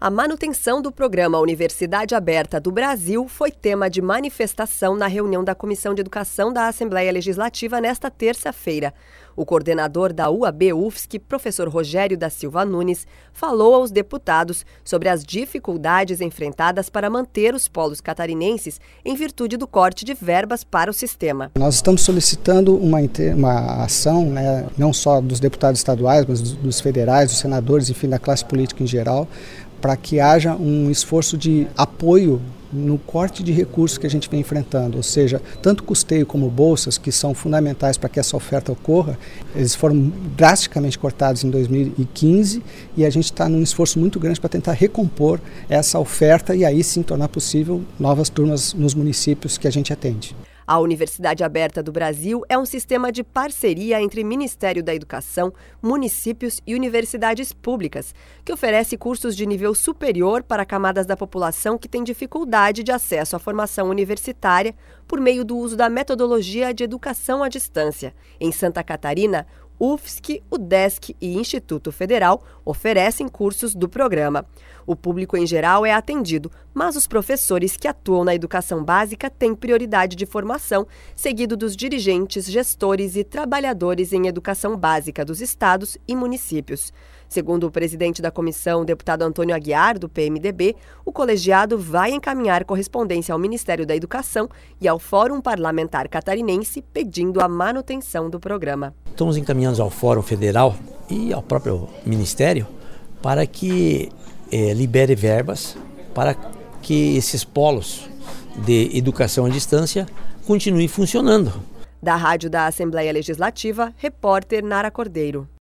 A manutenção do programa Universidade Aberta do Brasil foi tema de manifestação na reunião da Comissão de Educação da Assembleia Legislativa nesta terça-feira. O coordenador da UAB-UFSC, professor Rogério da Silva Nunes, falou aos deputados sobre as dificuldades enfrentadas para manter os polos catarinenses em virtude do corte de verbas para o sistema. Nós estamos solicitando uma ação, não só dos deputados estaduais, mas dos federais, dos senadores, enfim, da classe política em geral, para que haja um esforço de apoio no corte de recursos que a gente vem enfrentando, ou seja, tanto custeio como bolsas, que são fundamentais para que essa oferta ocorra, eles foram drasticamente cortados em 2015 e a gente está num esforço muito grande para tentar recompor essa oferta e aí sim tornar possível novas turmas nos municípios que a gente atende. A Universidade Aberta do Brasil é um sistema de parceria entre Ministério da Educação, municípios e universidades públicas, que oferece cursos de nível superior para camadas da população que têm dificuldade de acesso à formação universitária por meio do uso da metodologia de educação à distância. Em Santa Catarina, UFSC, UDESC e Instituto Federal oferecem cursos do programa. O público em geral é atendido, mas os professores que atuam na educação básica têm prioridade de formação, seguido dos dirigentes, gestores e trabalhadores em educação básica dos estados e municípios. Segundo o presidente da comissão, deputado Antônio Aguiar, do PMDB, o colegiado vai encaminhar correspondência ao Ministério da Educação e ao Fórum Parlamentar Catarinense pedindo a manutenção do programa. Estamos encaminhando ao Fórum Federal e ao próprio Ministério para que libere verbas para que esses polos de educação à distância continuem funcionando. Da Rádio da Assembleia Legislativa, repórter Nara Cordeiro.